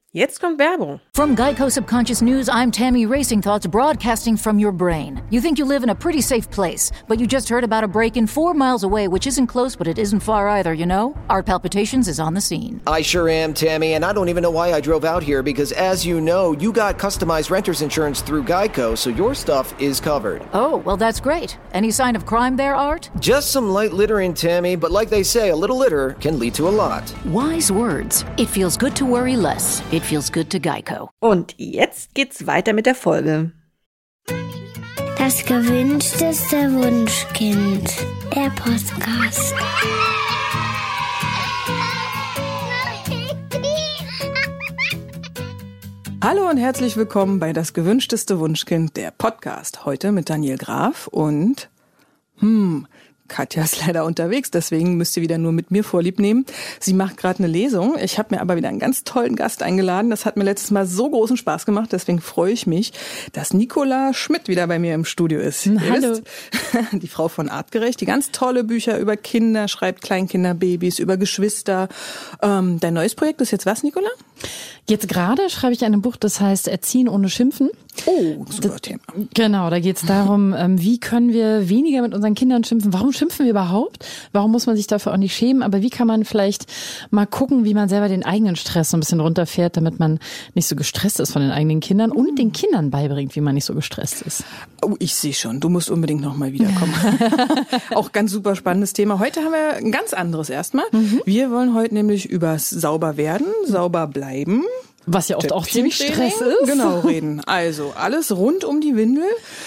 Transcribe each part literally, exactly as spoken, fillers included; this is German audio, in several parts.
Jetzt kommt Werbung. From Geico Subconscious News, I'm Tammy Racing Thoughts broadcasting from your brain. You think you live in a pretty safe place, but you just heard about a break-in four miles away, which isn't close, but it isn't far either, you know? Art Palpitations is on the scene. I sure am, Tammy, and I don't even know why I drove out here because, as you know, you got customized renter's insurance through Geico, so your stuff is covered. Oh, well, that's great. Any sign of crime there, Art? Just some light littering, Tammy, but like they say, a little litter can lead to a lot. Wise words. It feels good to worry less. It feels good to Geico. Und jetzt geht's weiter mit der Folge. Das gewünschteste Wunschkind. Der Podcast. Hallo und herzlich willkommen bei Das gewünschteste Wunschkind, der Podcast. Heute mit Daniel Graf und, hm, Katja ist leider unterwegs, deswegen müsst ihr wieder nur mit mir Vorlieb nehmen. Sie macht gerade eine Lesung. Ich habe mir aber wieder einen ganz tollen Gast eingeladen. Das hat mir letztes Mal so großen Spaß gemacht, deswegen freue ich mich, dass Nicola Schmidt wieder bei mir im Studio ist. Hallo. Ihr wisst, die Frau von Artgerecht, die ganz tolle Bücher über Kinder schreibt, Kleinkinder, Babys, über Geschwister. Ähm, dein neues Projekt ist jetzt was, Nicola? Jetzt gerade schreibe ich ein Buch, das heißt Erziehen ohne Schimpfen. Oh, super das, Thema. Genau, da geht es darum, wie können wir weniger mit unseren Kindern schimpfen? Warum schimpfen wir überhaupt? Warum muss man sich dafür auch nicht schämen? Aber wie kann man vielleicht mal gucken, wie man selber den eigenen Stress so ein bisschen runterfährt, damit man nicht so gestresst ist von den eigenen Kindern und den Kindern beibringt, wie man nicht so gestresst ist. Oh, ich sehe schon, du musst unbedingt nochmal wiederkommen. Auch ganz super spannendes Thema. Heute haben wir ein ganz anderes erstmal. Mhm. Wir wollen heute nämlich übers sauber werden, sauber bleiben. Was ja oft auch ziemlich Stress ist. Genau, reden. Also alles rund um die Windel.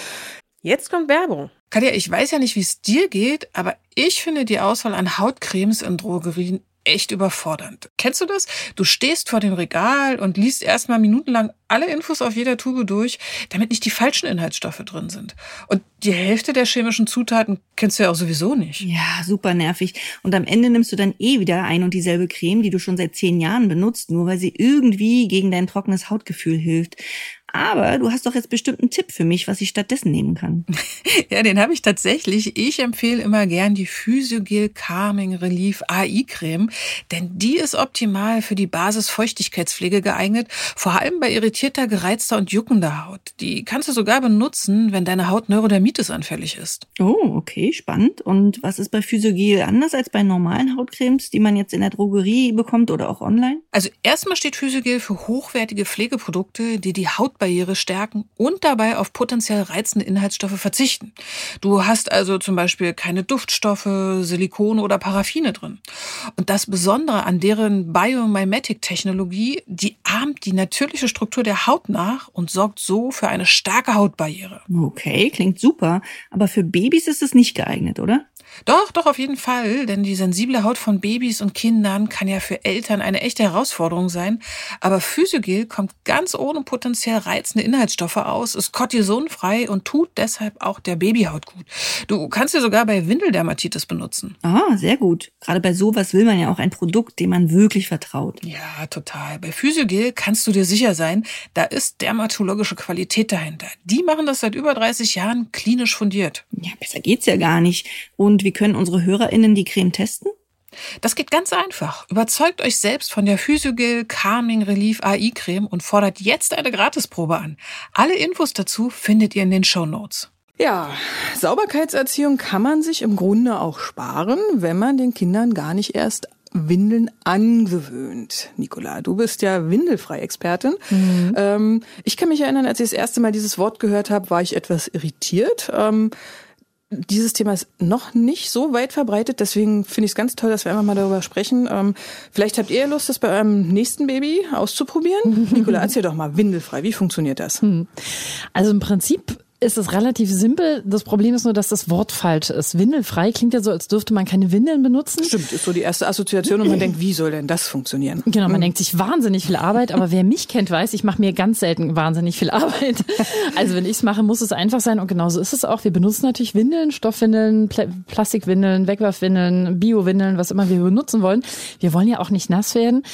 Jetzt kommt Werbung. Katja, ich weiß ja nicht, wie es dir geht, aber ich finde die Auswahl an Hautcremes in Drogerien echt überfordernd. Kennst du das? Du stehst vor dem Regal und liest erstmal minutenlang alle Infos auf jeder Tube durch, damit nicht die falschen Inhaltsstoffe drin sind. Und die Hälfte der chemischen Zutaten kennst du ja auch sowieso nicht. Ja, super nervig. Und am Ende nimmst du dann eh wieder ein und dieselbe Creme, die du schon seit zehn Jahren benutzt, nur weil sie irgendwie gegen dein trockenes Hautgefühl hilft. Aber du hast doch jetzt bestimmt einen Tipp für mich, was ich stattdessen nehmen kann. Ja, den habe ich tatsächlich. Ich empfehle immer gern die Physiogel Calming Relief A I-Creme, denn die ist optimal für die Basis-Feuchtigkeitspflege geeignet, vor allem bei irritierter, gereizter und juckender Haut. Die kannst du sogar benutzen, wenn deine Haut Neurodermitis anfällig ist. Oh, okay, spannend. Und was ist bei Physiogel anders als bei normalen Hautcremes, die man jetzt in der Drogerie bekommt oder auch online? Also erstmal steht Physiogel für hochwertige Pflegeprodukte, die die Haut Barriere stärken und dabei auf potenziell reizende Inhaltsstoffe verzichten. Du hast also zum Beispiel keine Duftstoffe, Silikone oder Paraffine drin. Und das Besondere an deren Biomimetic-Technologie, die ahmt die natürliche Struktur der Haut nach und sorgt so für eine starke Hautbarriere. Okay, klingt super. Aber für Babys ist es nicht geeignet, oder? Doch, doch, auf jeden Fall, denn die sensible Haut von Babys und Kindern kann ja für Eltern eine echte Herausforderung sein. Aber Physiogel kommt ganz ohne potenziell reizende Inhaltsstoffe aus, ist kortisonfrei und tut deshalb auch der Babyhaut gut. Du kannst sie sogar bei Windeldermatitis benutzen. Ah, sehr gut. Gerade bei sowas will man ja auch ein Produkt, dem man wirklich vertraut. Ja, total. Bei Physiogel kannst du dir sicher sein, da ist dermatologische Qualität dahinter. Die machen das seit über dreißig Jahren klinisch fundiert. Ja, besser geht's ja gar nicht. Und wie können unsere HörerInnen die Creme testen? Das geht ganz einfach. Überzeugt euch selbst von der Physiogel Calming Relief A I-Creme und fordert jetzt eine Gratisprobe an. Alle Infos dazu findet ihr in den Shownotes. Ja, Sauberkeitserziehung kann man sich im Grunde auch sparen, wenn man den Kindern gar nicht erst Windeln angewöhnt. Nicola, du bist ja Windelfrei-Expertin. Mhm. Ähm, ich kann mich erinnern, als ich das erste Mal dieses Wort gehört habe, war ich etwas irritiert. Ähm, Dieses Thema ist noch nicht so weit verbreitet, deswegen finde ich es ganz toll, dass wir einfach mal darüber sprechen. Ähm, vielleicht habt ihr Lust, das bei eurem nächsten Baby auszuprobieren? Nicola, erzähl doch mal, windelfrei, wie funktioniert das? Also im Prinzip ist es relativ simpel. Das Problem ist nur, dass das Wort falsch ist. Windelfrei klingt ja so, als dürfte man keine Windeln benutzen. Stimmt, ist so die erste Assoziation und man denkt, wie soll denn das funktionieren? Genau, man mhm. denkt sich wahnsinnig viel Arbeit, aber wer mich kennt, weiß, ich mache mir ganz selten wahnsinnig viel Arbeit. Also wenn ich es mache, muss es einfach sein und genauso ist es auch. Wir benutzen natürlich Windeln, Stoffwindeln, Pl- Plastikwindeln, Wegwerfwindeln, Biowindeln, was immer wir benutzen wollen. Wir wollen ja auch nicht nass werden.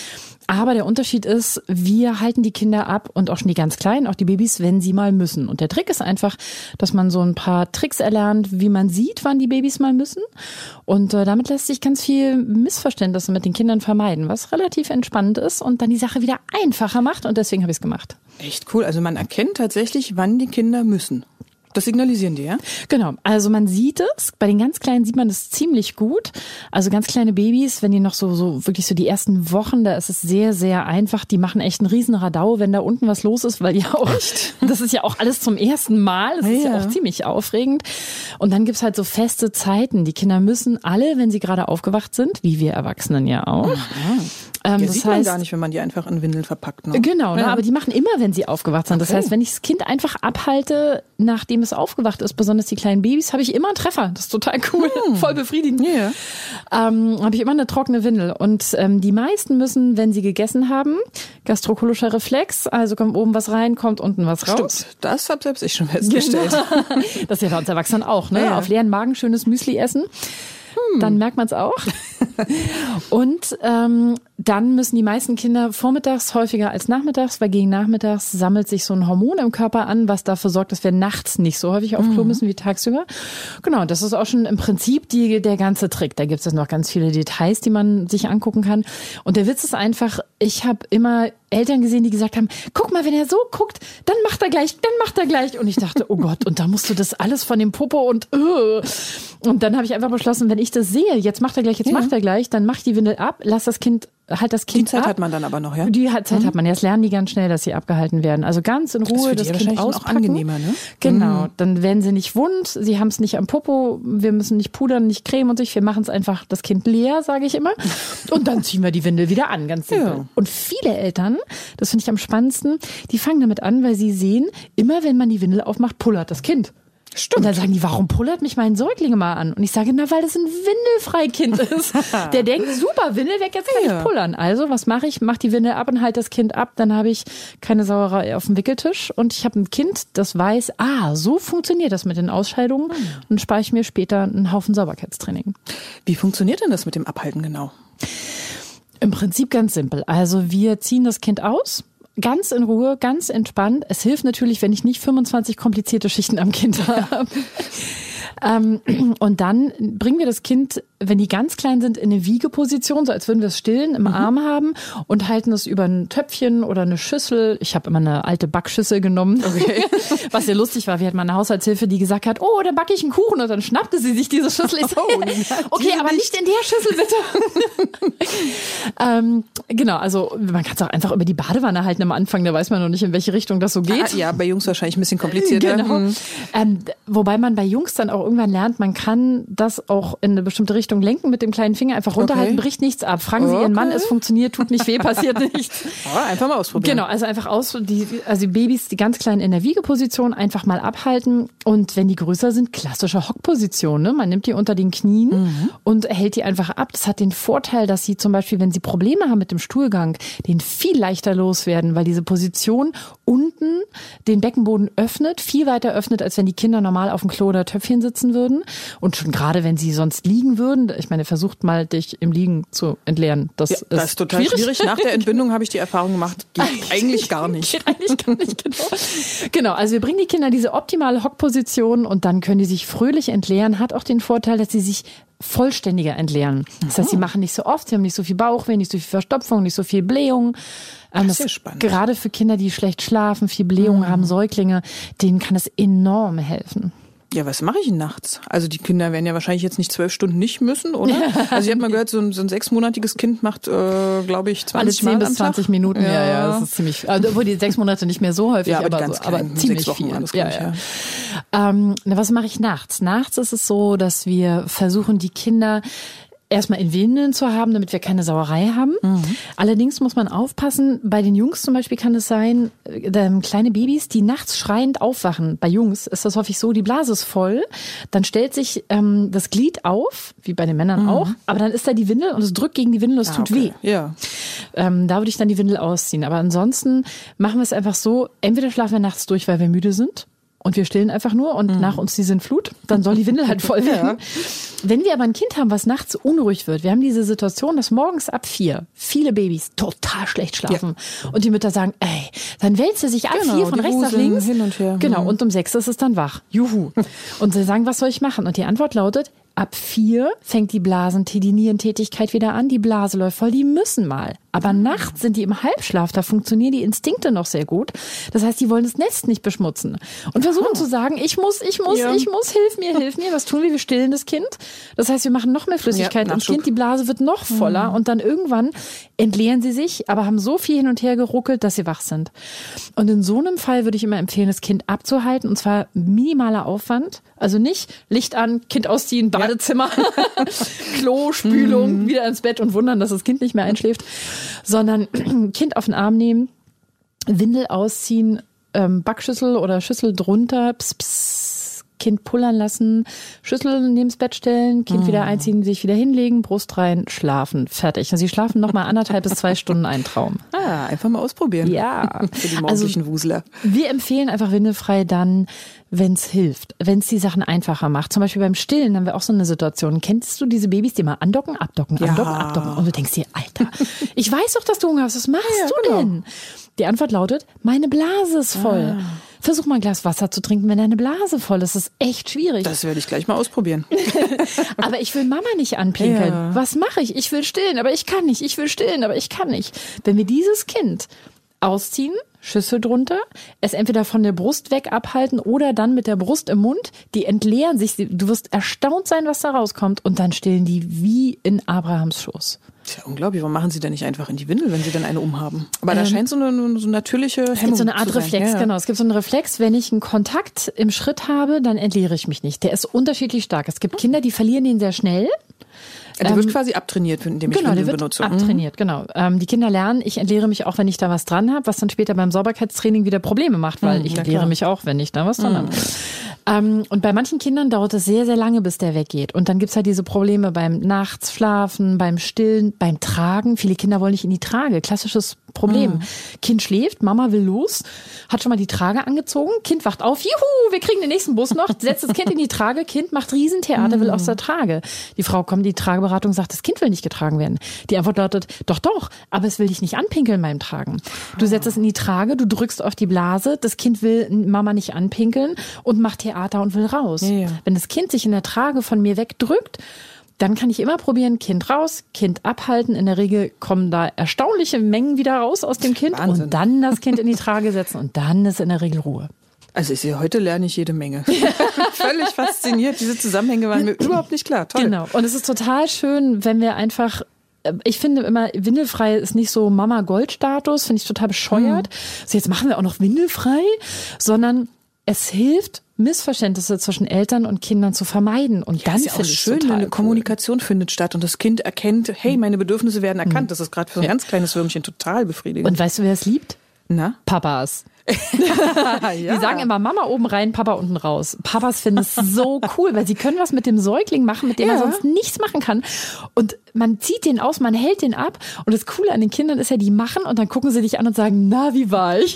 Aber der Unterschied ist, wir halten die Kinder ab und auch schon die ganz Kleinen, auch die Babys, wenn sie mal müssen. Und der Trick ist einfach, dass man so ein paar Tricks erlernt, wie man sieht, wann die Babys mal müssen. Und äh, damit lässt sich ganz viel Missverständnisse mit den Kindern vermeiden, was relativ entspannt ist und dann die Sache wieder einfacher macht. Und deswegen habe ich es gemacht. Echt cool. Also man erkennt tatsächlich, wann die Kinder müssen. Das signalisieren die, ja? Genau. Also man sieht es. Bei den ganz Kleinen sieht man es ziemlich gut. Also ganz kleine Babys, wenn die noch so, so wirklich so die ersten Wochen, da ist es sehr, sehr einfach. Die machen echt einen riesen Radau, wenn da unten was los ist, weil die auch, das ist ja auch alles zum ersten Mal. Das ist ja, ja auch ziemlich aufregend. Und dann gibt's halt so feste Zeiten. Die Kinder müssen alle, wenn sie gerade aufgewacht sind, wie wir Erwachsenen ja auch. Mhm. Ähm, ja, das sieht man heißt, gar nicht, wenn man die einfach in Windeln verpackt. Ne? Genau, ne? Ja. Aber die machen immer, wenn sie aufgewacht sind. Das okay. heißt, wenn ich das Kind einfach abhalte, nachdem es aufgewacht ist, besonders die kleinen Babys, habe ich immer einen Treffer. Das ist total cool, hm. voll befriedigend. Yeah. Ähm, habe ich immer eine trockene Windel. Und ähm, die meisten müssen, wenn sie gegessen haben, gastrokolischer Reflex, also kommt oben was rein, kommt unten was raus. Stimmt, das habe selbst ich schon festgestellt. Das ist ja bei uns Erwachsenen auch, ne? Ja. Auf leeren Magen schönes Müsli essen. Hm. Dann merkt man es auch. Und ähm, dann müssen die meisten Kinder vormittags häufiger als nachmittags, weil gegen nachmittags sammelt sich so ein Hormon im Körper an, was dafür sorgt, dass wir nachts nicht so häufig auf Klo müssen wie tagsüber. Genau, das ist auch schon im Prinzip die, der ganze Trick. Da gibt es noch ganz viele Details, die man sich angucken kann. Und der Witz ist einfach, ich habe immer Eltern gesehen, die gesagt haben, guck mal, wenn er so guckt, dann macht er gleich, dann macht er gleich. Und ich dachte, oh Gott, und da musst du das alles von dem Popo und uh. Und dann habe ich einfach beschlossen, wenn ich das sehe, jetzt macht er gleich, jetzt ja. macht er gleich, dann mach ich die Windel ab, lass das Kind halt das Kind Die Zeit ab. hat man dann aber noch, ja? Die Zeit mhm. hat man. Jetzt lernen die ganz schnell, dass sie abgehalten werden. Also ganz in Ruhe das, das Kind auspacken. auch angenehmer, ne? Genau. Mhm. Dann werden sie nicht wund. Sie haben es nicht am Popo. Wir müssen nicht pudern, nicht cremen und sich. Wir machen es einfach das Kind leer, sage ich immer. Und dann ziehen wir die Windel wieder an, ganz simpel. Ja. Und viele Eltern, das finde ich am spannendsten, die fangen damit an, weil sie sehen, immer wenn man die Windel aufmacht, pullert das Kind. Stimmt. Und dann sagen die, warum pullert mich mein Säugling mal an? Und ich sage, na, weil das ein Windelfreikind ist. Der denkt, super, Windel weg, jetzt kann ja. ich pullern. Also, was mache ich? Mach die Windel ab und halte das Kind ab. Dann habe ich keine Sauerei auf dem Wickeltisch. Und ich habe ein Kind, das weiß, ah, so funktioniert das mit den Ausscheidungen. Hm. Und dann spare ich mir später einen Haufen Sauberkeitstraining. Wie funktioniert denn das mit dem Abhalten genau? Im Prinzip ganz simpel. Also, wir ziehen das Kind aus. Ganz in Ruhe, ganz entspannt. Es hilft natürlich, wenn ich nicht fünfundzwanzig komplizierte Schichten am Kind habe. ähm, und dann bringen wir das Kind, wenn die ganz klein sind, in eine Wiegeposition, so als würden wir es stillen, im mhm. Arm haben und halten es über ein Töpfchen oder eine Schüssel. Ich habe immer eine alte Backschüssel genommen, okay. Was sehr lustig war. Wir hatten mal eine Haushaltshilfe, die gesagt hat, oh, da backe ich einen Kuchen. Und dann schnappte sie sich diese Schüssel. Ich so, oh, okay, aber nicht in der Schüssel, bitte. ähm, genau, also man kann es auch einfach über die Badewanne halten am Anfang. Da weiß man noch nicht, in welche Richtung das so geht. Ah, ja, bei Jungs wahrscheinlich ein bisschen komplizierter. Genau. Hm. Ähm, wobei man bei Jungs dann auch irgendwann lernt, man kann das auch in eine bestimmte Richtung lenken mit dem kleinen Finger, einfach runterhalten, okay. bricht nichts ab. Fragen Sie okay. Ihren Mann, es funktioniert, tut nicht weh, passiert nichts. Ja, einfach mal ausprobieren. Genau, also einfach aus, die, also die Babys, die ganz kleinen in der Wiegeposition, einfach mal abhalten. Und wenn die größer sind, klassische Hockposition. Ne? Man nimmt die unter den Knien mhm. und hält die einfach ab. Das hat den Vorteil, dass sie zum Beispiel, wenn sie Probleme haben mit dem Stuhlgang, den viel leichter loswerden, weil diese Position unten den Beckenboden öffnet, viel weiter öffnet, als wenn die Kinder normal auf dem Klo oder Töpfchen sitzen würden. Und schon gerade, wenn sie sonst liegen würden, ich meine, versucht mal, dich im Liegen zu entleeren. Das, ja, ist, das ist total schwierig. schwierig. Nach der Entbindung habe ich die Erfahrung gemacht, geht eigentlich gar nicht. Geht eigentlich gar nicht, genau. Genau, also wir bringen die Kinder in diese optimale Hockposition und dann können die sich fröhlich entleeren. Hat auch den Vorteil, dass sie sich vollständiger entleeren. Das heißt, sie machen nicht so oft, sie haben nicht so viel Bauchweh, nicht so viel Verstopfung, nicht so viel Blähung. Das ist ja spannend. Gerade für Kinder, die schlecht schlafen, viel Blähung mhm. haben, Säuglinge, denen kann es enorm helfen. Ja, was mache ich nachts? Also die Kinder werden ja wahrscheinlich jetzt nicht zwölf Stunden nicht müssen, oder? Also ich habe mal gehört, so ein, so ein sechsmonatiges Kind macht, äh, glaube ich, zwanzig Mal am Tag. Alle zehn bis zwanzig Minuten, ja, ja, das ist ziemlich, also obwohl die sechs Monate nicht mehr so häufig, ja, aber, aber, ganz so, klein, aber ziemlich sechs Wochen viel. Das ja, ich, ja. Ja. Ähm, na, was mache ich nachts? Nachts ist es so, dass wir versuchen, die Kinder erstmal in Windeln zu haben, damit wir keine Sauerei haben. Mhm. Allerdings muss man aufpassen, bei den Jungs zum Beispiel kann es sein, äh, kleine Babys, die nachts schreiend aufwachen. Bei Jungs ist das häufig so, die Blase ist voll, dann stellt sich ähm, das Glied auf, wie bei den Männern mhm. auch, aber dann ist da die Windel und es drückt gegen die Windel und es ah, tut okay. weh. Ja. Ähm, da würde ich dann die Windel ausziehen. Aber ansonsten machen wir es einfach so, entweder schlafen wir nachts durch, weil wir müde sind, und wir stillen einfach nur und mhm. nach uns die Sintflut, dann soll die Windel halt voll werden. Ja. Wenn wir aber ein Kind haben, was nachts unruhig wird, wir haben diese Situation, dass morgens ab vier viele Babys total schlecht schlafen ja. und die Mütter sagen, ey, dann wälzt er sich ab genau, vier von rechts nach links. Hin und her. Genau, und um sechs ist es dann wach. Juhu. Und sie sagen, was soll ich machen? Und die Antwort lautet, ab vier fängt die Blasen, die Nierentätigkeit wieder an, die Blase läuft voll, die müssen mal. Aber nachts sind die im Halbschlaf, da funktionieren die Instinkte noch sehr gut. Das heißt, die wollen das Nest nicht beschmutzen. Und versuchen oh. zu sagen, ich muss, ich muss, ja. ich muss, hilf mir, hilf mir. Was tun wir? Wir stillen das Kind. Das heißt, wir machen noch mehr Flüssigkeit ja, ins Kind, die Blase wird noch voller mhm. und dann irgendwann entleeren sie sich, aber haben so viel hin und her geruckelt, dass sie wach sind. Und in so einem Fall würde ich immer empfehlen, das Kind abzuhalten und zwar minimaler Aufwand. Also nicht Licht an, Kind ausziehen, Badezimmer, ja. Klo, Spülung, mhm. wieder ins Bett und wundern, dass das Kind nicht mehr einschläft, sondern Kind auf den Arm nehmen, Windel ausziehen, ähm, Backschüssel oder Schüssel drunter, pss, pss, Kind pullern lassen, Schüssel neben's Bett stellen, Kind mhm. wieder einziehen, sich wieder hinlegen, Brust rein, schlafen, fertig. Und sie schlafen noch mal anderthalb bis zwei Stunden einen Traum. Ah, einfach mal ausprobieren. Ja. Für die morgendlichen also, Wusler. Wir empfehlen einfach windelfrei dann, wenn es hilft, wenn es die Sachen einfacher macht. Zum Beispiel beim Stillen haben wir auch so eine Situation. Kennst du diese Babys, die mal andocken, abdocken, ja. andocken, abdocken? Und du denkst dir, Alter, ich weiß doch, dass du Hunger hast. Was machst ja, du genau. denn? Die Antwort lautet, meine Blase ist voll. Ah. Versuch mal ein Glas Wasser zu trinken, wenn deine Blase voll ist. Das ist echt schwierig. Das werde ich gleich mal ausprobieren. Aber ich will Mama nicht anpinkeln. Ja. Was mache ich? Ich will stillen, aber ich kann nicht. Ich will stillen, aber ich kann nicht. Wenn wir dieses Kind ausziehen, Schüssel drunter, es entweder von der Brust weg abhalten oder dann mit der Brust im Mund, die entleeren sich. Du wirst erstaunt sein, was da rauskommt und dann stillen die wie in Abrahams Schoß. Das ist ja unglaublich. Warum machen sie denn nicht einfach in die Windel, wenn sie dann eine umhaben? Aber ähm, da scheint so eine, so natürliche Hemmung zu sein. Es gibt so eine Art Reflex, ja. genau. Es gibt so einen Reflex, wenn ich einen Kontakt im Schritt habe, dann entleere ich mich nicht. Der ist unterschiedlich stark. Es gibt Kinder, die verlieren den sehr schnell. Ja, der ähm, wird quasi abtrainiert, indem ich genau, Windeln der wird benutze. Abtrainiert, genau. Ähm, die Kinder lernen, ich entleere mich auch, wenn ich da was dran habe, was dann später beim Sauberkeitstraining wieder Probleme macht, weil mhm, ich entleere klar. mich auch, wenn ich da was dran mhm. habe. Ähm, und bei manchen Kindern dauert es sehr, sehr lange, bis der weggeht. Und dann gibt's halt diese Probleme beim Nachts schlafen, beim Stillen, beim Tragen. Viele Kinder wollen nicht in die Trage. Klassisches Problem. Mhm. Kind schläft, Mama will los, hat schon mal die Trage angezogen, Kind wacht auf, juhu, wir kriegen den nächsten Bus noch, setzt das Kind in die Trage, Kind macht Riesentheater, mhm. will aus der Trage. Die Frau kommt, die Trageberatung sagt, das Kind will nicht getragen werden. Die Antwort lautet, doch, doch, aber es will dich nicht anpinkeln beim Tragen. Du setzt es in die Trage, du drückst auf die Blase, das Kind will Mama nicht anpinkeln und macht Theater und will raus. Ja, ja. Wenn das Kind sich in der Trage von mir wegdrückt, dann kann ich immer probieren, Kind raus, Kind abhalten. In der Regel kommen da erstaunliche Mengen wieder raus aus dem Kind. Wahnsinn. Und dann das Kind in die Trage setzen und dann ist in der Regel Ruhe. Also ich sehe, heute lerne ich jede Menge. Völlig fasziniert. Diese Zusammenhänge waren mir überhaupt nicht klar. Toll. Genau. Und es ist total schön, wenn wir einfach, ich finde immer, windelfrei ist nicht so Mama-Gold-Status, finde ich total bescheuert. Hm. So, jetzt machen wir auch noch windelfrei, sondern es hilft, Missverständnisse zwischen Eltern und Kindern zu vermeiden. Und ja, dann ist ja auch schön, wenn eine cool. Kommunikation findet statt und das Kind erkennt, hey, meine Bedürfnisse werden erkannt. Mhm. Das ist gerade für ein ja. ganz kleines Würmchen total befriedigend. Und weißt du, wer es liebt? Na? Papas. ja. Die sagen immer Mama oben rein, Papa unten raus. Papas finden es so cool, weil sie können was mit dem Säugling machen, mit dem ja. man sonst nichts machen kann. Und man zieht den aus, man hält den ab. Und das Coole an den Kindern ist ja, die machen und dann gucken sie dich an und sagen, na, wie war ich?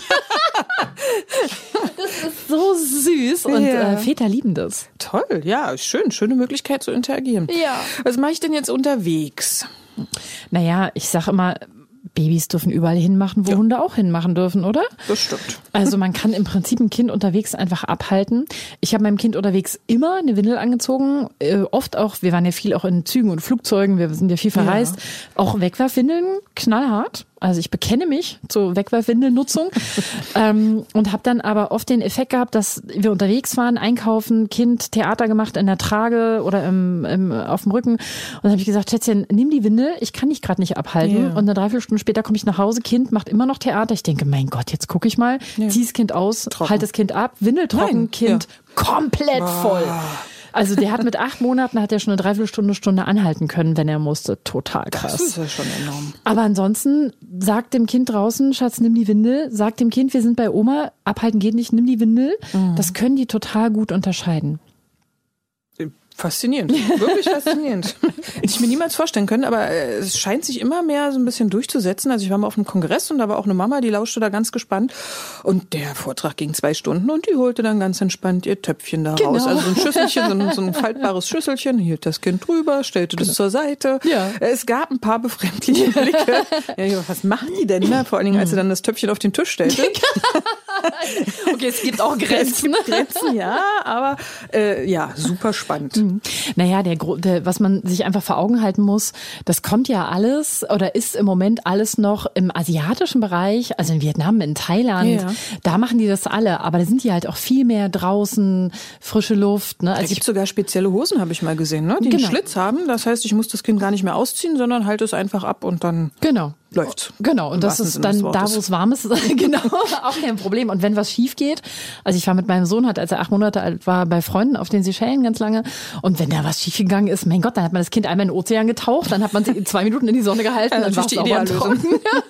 Das ist so süß und ja. äh, Väter lieben das. Toll, ja, schön, schöne Möglichkeit zu interagieren. Ja. Was mache ich denn jetzt unterwegs? Naja, ich sag immer, Babys dürfen überall hinmachen, wo ja. Hunde auch hinmachen dürfen, oder? Das stimmt. Also man kann im Prinzip ein Kind unterwegs einfach abhalten. Ich habe meinem Kind unterwegs immer eine Windel angezogen. Äh, oft auch, wir waren ja viel auch in Zügen und Flugzeugen, wir sind ja viel verreist. Ja. Auch Wegwerfwindeln, knallhart. Also ich bekenne mich zur Wegwerfwindelnutzung ähm, und habe dann aber oft den Effekt gehabt, dass wir unterwegs waren, einkaufen, Kind Theater gemacht in der Trage oder im, im, auf dem Rücken. Und dann habe ich gesagt, Schätzchen, nimm die Windel, ich kann dich gerade nicht abhalten. Yeah. Und eine Dreiviertelstunde später komme ich nach Hause, Kind macht immer noch Theater. Ich denke, mein Gott, jetzt gucke ich mal, yeah. zieh das Kind aus, trocken. Halt das Kind ab, Windel trocken, Nein. Kind ja. komplett ah. voll. Also der hat mit acht Monaten hat er schon eine Dreiviertelstunde, Stunde anhalten können, wenn er musste. Total krass. Das ist ja schon enorm. Aber ansonsten sagt dem Kind draußen, Schatz, nimm die Windel. Sagt dem Kind, wir sind bei Oma, abhalten geht nicht, nimm die Windel. Mhm. Das können die total gut unterscheiden. Faszinierend, wirklich faszinierend. Hätte ich mir niemals vorstellen können, aber es scheint sich immer mehr so ein bisschen durchzusetzen. Also ich war mal auf einem Kongress und da war auch eine Mama, die lauschte da ganz gespannt. Und der Vortrag ging zwei Stunden und die holte dann ganz entspannt ihr Töpfchen da Genau. raus. Also so ein Schüsselchen, so ein, so ein faltbares Schüsselchen, hielt das Kind drüber, stellte genau. das zur Seite. Ja. Es gab ein paar befremdliche Blicke. Ja, was macht die denn? Ne? Vor allen Dingen, als sie dann das Töpfchen auf den Tisch stellte. Okay, es gibt auch Grenzen. Es gibt Grenzen, ja, aber äh, ja, super spannend. Mhm. Naja, der, der, was man sich einfach vor Augen halten muss, das kommt ja alles oder ist im Moment alles noch im asiatischen Bereich, also in Vietnam, in Thailand, ja. da machen die das alle, aber da sind die halt auch viel mehr draußen, frische Luft. Ne? Also da gibt es sogar spezielle Hosen, habe ich mal gesehen, ne? die genau. einen Schlitz haben, das heißt, ich muss das Kind gar nicht mehr ausziehen, sondern halte es einfach ab und dann... Genau. Läuft. Genau, und das ist dann da, wo es warm ist, genau, auch kein Problem. Und wenn was schief geht, also ich war mit meinem Sohn, halt, als er acht Monate alt war, bei Freunden auf den Seychellen ganz lange. Und wenn da was schief gegangen ist, mein Gott, dann hat man das Kind einmal in den Ozean getaucht, dann hat man sie zwei Minuten in die Sonne gehalten, ja, dann war es auch mal trocken.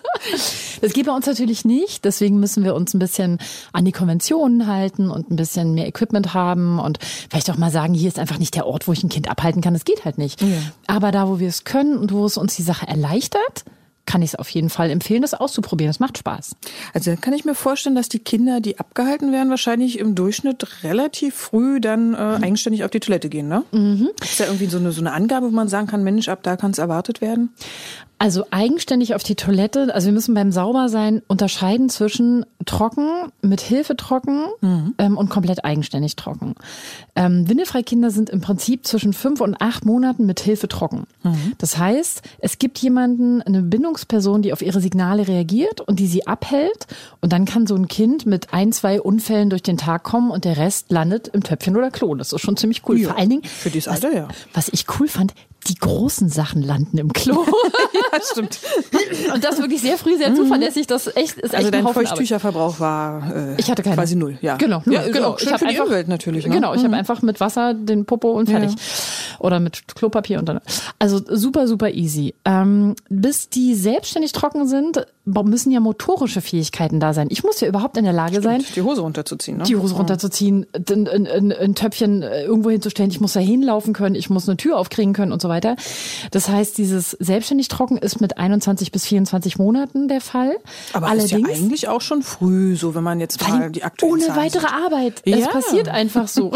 Das geht bei uns natürlich nicht, deswegen müssen wir uns ein bisschen an die Konventionen halten und ein bisschen mehr Equipment haben und vielleicht auch mal sagen, hier ist einfach nicht der Ort, wo ich ein Kind abhalten kann, das geht halt nicht. Ja. Aber da, wo wir es können und wo es uns die Sache erleichtert, kann ich es auf jeden Fall empfehlen, das auszuprobieren. Das macht Spaß. Also dann kann ich mir vorstellen, dass die Kinder, die abgehalten werden, wahrscheinlich im Durchschnitt relativ früh dann äh, mhm. eigenständig auf die Toilette gehen, ne? Mhm. Ist da irgendwie so eine, so eine Angabe, wo man sagen kann, Mensch, ab da kann es erwartet werden? Also eigenständig auf die Toilette, also wir müssen beim Saubersein unterscheiden zwischen trocken, mit Hilfe trocken mhm. ähm, und komplett eigenständig trocken. Ähm, Windelfreikinder sind im Prinzip zwischen fünf und acht Monaten mit Hilfe trocken. Mhm. Das heißt, es gibt jemanden, eine Bindungsperson, die auf ihre Signale reagiert und die sie abhält und dann kann so ein Kind mit ein, zwei Unfällen durch den Tag kommen und der Rest landet im Töpfchen oder Klo. Das ist schon ziemlich cool. Ja, vor allen Dingen, für dieses Alter, was, ja. Was ich cool fand, die großen Sachen landen im Klo. Ja, stimmt. Und das wirklich sehr früh, sehr zuverlässig. Das echt, ist echt also dein ein Haufen Feuchttücherverbrauch war äh, ich hatte keine. quasi null. Ja. Genau, null, ja, genau. Auch schön ich habe für die einfach Umwelt natürlich. Ne? Genau, ich mhm. habe einfach mit Wasser den Popo und fertig. Ja. Oder mit Klopapier und dann. Also super, super easy. Ähm, bis die selbstständig trocken sind, müssen ja motorische Fähigkeiten da sein. Ich muss ja überhaupt in der Lage Stimmt, sein, die Hose runterzuziehen. Ne? Die Hose runterzuziehen, ein, ein, ein, ein Töpfchen irgendwo hinzustellen. Ich muss da hinlaufen können, ich muss eine Tür aufkriegen können und so weiter. Das heißt, dieses selbstständig trocken ist mit einundzwanzig bis vierundzwanzig Monaten der Fall. Aber allerdings ist ja eigentlich auch schon früh, so wenn man jetzt mal die aktuellen ohne Zahlen weitere sieht. Arbeit. Ja. Es passiert einfach so.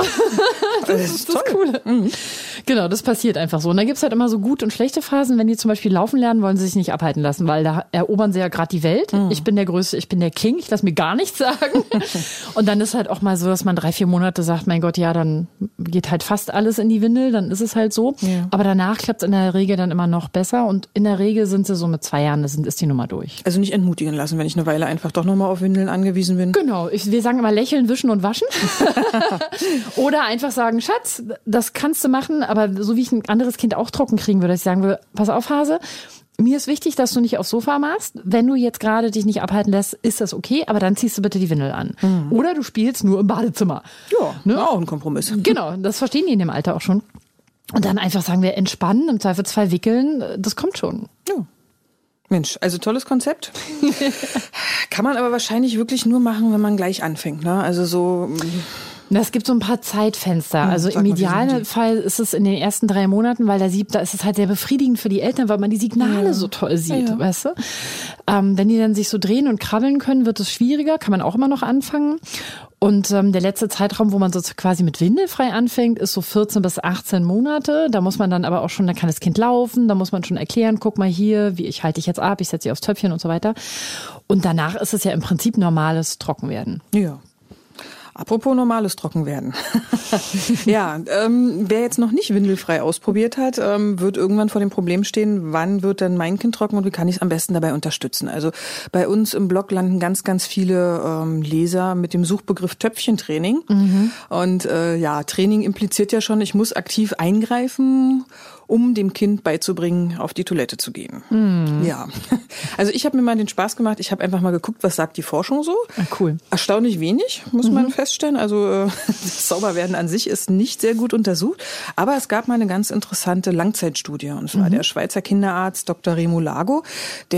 Das ist das Coole. Mhm. Genau, das passiert einfach so. Und da gibt's halt immer so gute und schlechte Phasen. Wenn die zum Beispiel laufen lernen, wollen sie sich nicht abhalten lassen, weil da erobern sie ja gerade die Welt. Mhm. Ich bin der Größte, ich bin der King, ich lasse mir gar nichts sagen. Und dann ist halt auch mal so, dass man drei, vier Monate sagt, mein Gott, ja, dann geht halt fast alles in die Windel, dann ist es halt so. Ja. Aber danach klappt's in der Regel dann immer noch besser. Und in der Regel sind sie so mit zwei Jahren, das sind, ist die Nummer durch. Also nicht entmutigen lassen, wenn ich eine Weile einfach doch nochmal auf Windeln angewiesen bin. Genau, ich, wir sagen immer lächeln, wischen und waschen. Oder einfach sagen, Schatz, das kannst du machen, aber so wie ich ein anderes Kind auch trocken kriegen würde, dass ich sagen würde, pass auf, Hase, mir ist wichtig, dass du nicht aufs Sofa machst. Wenn du jetzt gerade dich nicht abhalten lässt, ist das okay, aber dann ziehst du bitte die Windel an. Mhm. Oder du spielst nur im Badezimmer. Ja, ne? Auch ein Kompromiss. Genau, das verstehen die in dem Alter auch schon. Und dann einfach sagen wir, entspannen, im Zweifelsfall wickeln, das kommt schon. Ja. Mensch, also tolles Konzept. Kann man aber wahrscheinlich wirklich nur machen, wenn man gleich anfängt, ne? Also so... Es gibt so ein paar Zeitfenster. Also im Idealfall ist es in den ersten drei Monaten, weil da sieht, da ist es halt sehr befriedigend für die Eltern, weil man die Signale ja. so toll sieht, ja. weißt du? Ähm, wenn die dann sich so drehen und krabbeln können, wird es schwieriger, kann man auch immer noch anfangen. Und ähm, der letzte Zeitraum, wo man so quasi mit windelfrei anfängt, ist so vierzehn bis achtzehn Monate. Da muss man dann aber auch schon, da kann das Kind laufen, da muss man schon erklären, guck mal hier, wie ich halte dich jetzt ab, ich setze sie aufs Töpfchen und so weiter. Und danach ist es ja im Prinzip normales Trockenwerden. Ja. Apropos normales Trockenwerden. Ja, ähm, wer jetzt noch nicht windelfrei ausprobiert hat, ähm, wird irgendwann vor dem Problem stehen, wann wird denn mein Kind trocken und wie kann ich es am besten dabei unterstützen? Also bei uns im Blog landen ganz, ganz viele ähm, Leser mit dem Suchbegriff Töpfchentraining. Mhm. Und äh, ja, Training impliziert ja schon, ich muss aktiv eingreifen, um dem Kind beizubringen, auf die Toilette zu gehen. Mhm. Ja, also ich habe mir mal den Spaß gemacht, ich habe einfach mal geguckt, was sagt die Forschung so. Ah, cool. Erstaunlich wenig, muss mhm. man feststellen. Also äh, das Sauberwerden an sich ist nicht sehr gut untersucht. Aber es gab mal eine ganz interessante Langzeitstudie. Und zwar mhm. der Schweizer Kinderarzt Doktor Remo Lago. Der hat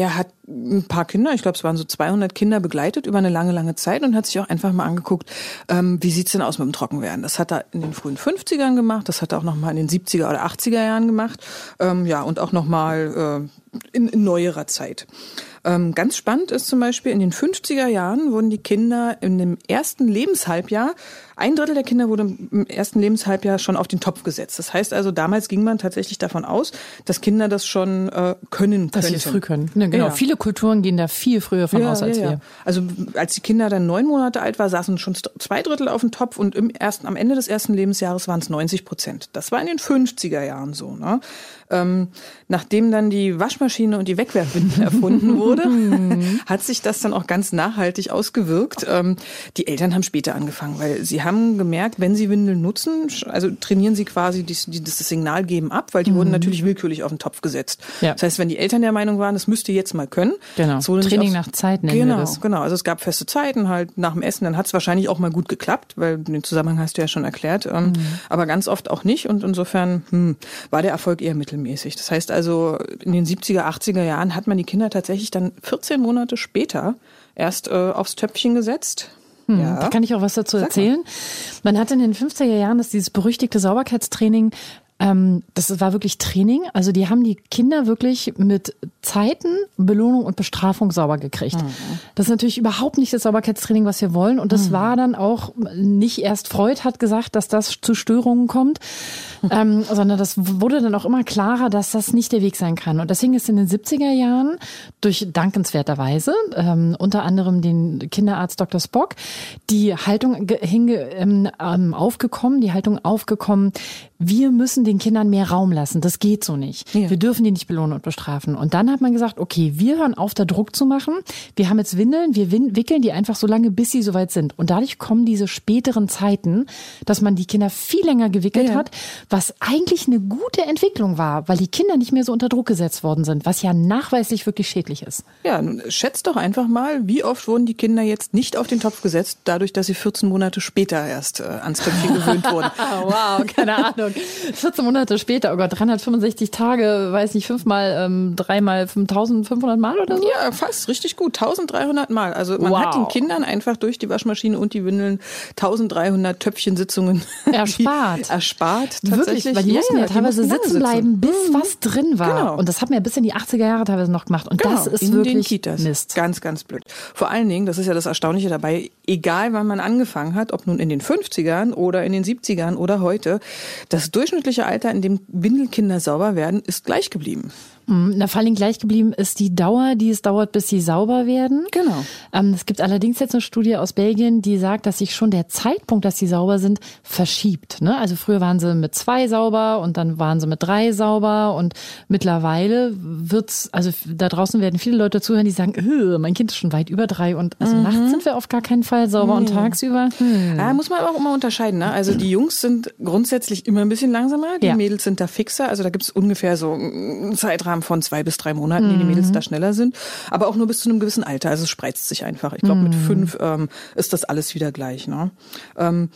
ein paar Kinder, ich glaube, es waren so zweihundert Kinder begleitet über eine lange, lange Zeit und hat sich auch einfach mal angeguckt, ähm, wie sieht's denn aus mit dem Trockenwerden. Das hat er in den frühen fünfzigern gemacht, das hat er auch noch mal in den siebziger oder achtziger Jahren gemacht, ähm, ja, und auch noch mal äh, in, in neuerer Zeit. Ähm, ganz spannend ist zum Beispiel, in den fünfziger Jahren wurden die Kinder in dem ersten Lebenshalbjahr, ein Drittel der Kinder wurde im ersten Lebenshalbjahr schon auf den Topf gesetzt. Das heißt also, damals ging man tatsächlich davon aus, dass Kinder das schon äh, können Dass könnten. sie früh können. Ne, genau. Ja. Viele Kulturen gehen da viel früher von Ja, aus als ja, ja. wir. Also als die Kinder dann neun Monate alt waren, saßen schon zwei Drittel auf dem Topf und im ersten, am Ende des ersten Lebensjahres waren es neunzig Prozent. Das war in den fünfziger Jahren so. Ne? Ähm, nachdem dann die Waschmaschine und die Wegwerfwindel erfunden wurde, hat sich das dann auch ganz nachhaltig ausgewirkt. Ähm, die Eltern haben später angefangen, weil sie haben gemerkt, wenn sie Windeln nutzen, also trainieren sie quasi die, die, das Signal geben ab, weil die mhm. wurden natürlich willkürlich auf den Topf gesetzt. Ja. Das heißt, wenn die Eltern der Meinung waren, das müsst ihr jetzt mal können. Genau. Training nach Zeit nennen genau, wir das. Genau, also es gab feste Zeiten halt nach dem Essen, dann hat es wahrscheinlich auch mal gut geklappt, weil den Zusammenhang hast du ja schon erklärt, ähm, mhm. aber ganz oft auch nicht und insofern hm, war der Erfolg eher mittelmäßig. Das heißt also, in den siebziger, achtziger Jahren hat man die Kinder tatsächlich dann vierzehn Monate später erst äh, aufs Töpfchen gesetzt. Hm, ja. Da kann ich auch was dazu erzählen. Man hatte in den fünfziger Jahren das dieses berüchtigte Sauberkeitstraining. Ähm, das war wirklich Training. Also die haben die Kinder wirklich mit Zeiten, Belohnung und Bestrafung sauber gekriegt. Mhm. Das ist natürlich überhaupt nicht das Sauberkeitstraining, was wir wollen. Und das mhm. war dann auch nicht erst Freud hat gesagt, dass das zu Störungen kommt, mhm. ähm, sondern das wurde dann auch immer klarer, dass das nicht der Weg sein kann. Und deswegen ist in den siebziger Jahren durch dankenswerterweise ähm, unter anderem den Kinderarzt Doktor Spock die Haltung hinge, ähm, aufgekommen, die Haltung aufgekommen, wir müssen den Kindern mehr Raum lassen. Das geht so nicht. Ja. Wir dürfen die nicht belohnen und bestrafen. Und dann hat man gesagt, okay, wir hören auf, da Druck zu machen. Wir haben jetzt Windeln, wir wickeln die einfach so lange, bis sie soweit sind. Und dadurch kommen diese späteren Zeiten, dass man die Kinder viel länger gewickelt ja. hat, was eigentlich eine gute Entwicklung war, weil die Kinder nicht mehr so unter Druck gesetzt worden sind, was ja nachweislich wirklich schädlich ist. Ja, nun schätzt doch einfach mal, wie oft wurden die Kinder jetzt nicht auf den Topf gesetzt, dadurch, dass sie vierzehn Monate später erst äh, ans Töpfchen gewöhnt wurden. Wow, keine Ahnung. vierzehn Monate später, oh Gott, dreihundertfünfundsechzig Tage, weiß nicht, fünfmal, ähm, dreimal, eintausendfünfhundert Mal oder so? Ja, fast, richtig gut, eintausenddreihundert Mal. Also man wow. hat den Kindern einfach durch die Waschmaschine und die Windeln eintausenddreihundert Töpfchensitzungen erspart. erspart, tatsächlich. Wirklich, weil die mussten ja, ja teilweise sitzen bleiben, bis mhm. was drin war. Genau. Und das hat man ja bis in die achtziger Jahre teilweise noch gemacht. Und genau, das ist in wirklich den Kitas. Mist. Ganz, ganz blöd. Vor allen Dingen, das ist ja das Erstaunliche dabei, egal wann man angefangen hat, ob nun in den fünfzigern oder in den siebzigern oder heute, das durchschnittliche Alter, in dem Windelkinder sauber werden, ist gleich geblieben. Na, vor allem gleich geblieben ist die Dauer, die es dauert, bis sie sauber werden. Genau. Ähm, es gibt allerdings jetzt eine Studie aus Belgien, die sagt, dass sich schon der Zeitpunkt, dass sie sauber sind, verschiebt. Ne? Also früher waren sie mit zwei sauber und dann waren sie mit drei sauber und mittlerweile wird's, also da draußen werden viele Leute zuhören, die sagen, mein Kind ist schon weit über drei und also mhm. nachts sind wir auf gar keinen Fall sauber mhm. und tagsüber. Hm. Ja, muss man aber auch immer unterscheiden. Ne? Also die Jungs sind grundsätzlich immer ein bisschen langsamer, die ja. Mädels sind da fixer. Also da gibt es ungefähr so einen Zeitrahmen von zwei bis drei Monaten, die die Mädels da schneller sind. Aber auch nur bis zu einem gewissen Alter. Also es spreizt sich einfach. Ich glaube, mit fünf ähm, ist das alles wieder gleich. Ne? Ähm,